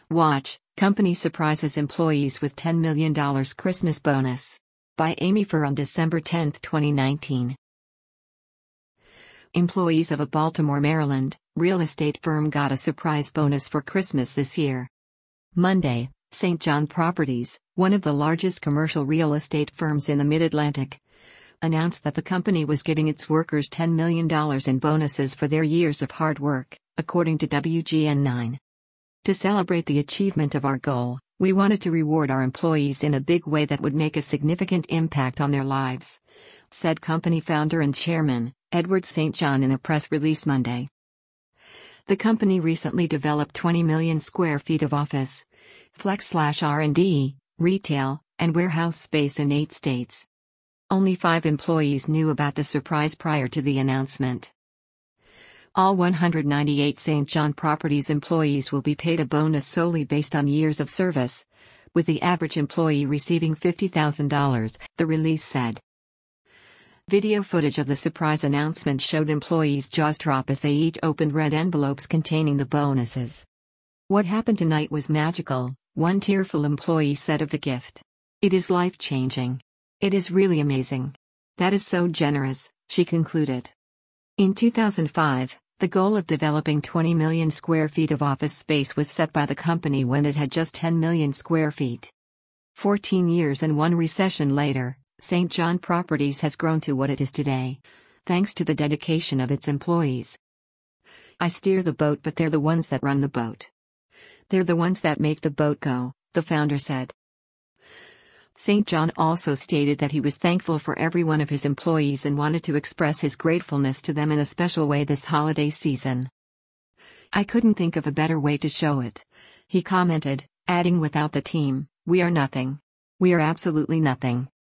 Watch, company surprises employees with $10 million Christmas bonus. By Amy Furr on December 10, 2019. Employees of a Baltimore, Maryland, real estate firm got a surprise bonus for Christmas this year. Monday, St. John Properties, one of the largest commercial real estate firms in the Mid-Atlantic, announced that the company was giving its workers $10 million in bonuses for their years of hard work, according to WGN9. To celebrate the achievement of our goal, we wanted to reward our employees in a big way that would make a significant impact on their lives, said company founder and chairman, Edward St. John in a press release Monday. The company recently developed 20 million square feet of office, flex/R&D, retail, and warehouse space in 8 states. Only 5 employees knew about the surprise prior to the announcement. All 198 St. John Properties employees will be paid a bonus solely based on years of service, with the average employee receiving $50,000, the release said. Video footage of the surprise announcement showed employees' jaws drop as they each opened red envelopes containing the bonuses. "What happened tonight was magical," one tearful employee said of the gift. "It is life-changing. It is really amazing. That is so generous," she concluded. In 2005, the goal of developing 20 million square feet of office space was set by the company when it had just 10 million square feet. 14 years and 1 recession later, St. John Properties has grown to what it is today, thanks to the dedication of its employees. "I steer the boat, but they're the ones that run the boat. They're the ones that make the boat go," the founder said. St. John also stated that he was thankful for every one of his employees and wanted to express his gratefulness to them in a special way this holiday season. "I couldn't think of a better way to show it," he commented, adding, "Without the team, we are nothing. We are absolutely nothing."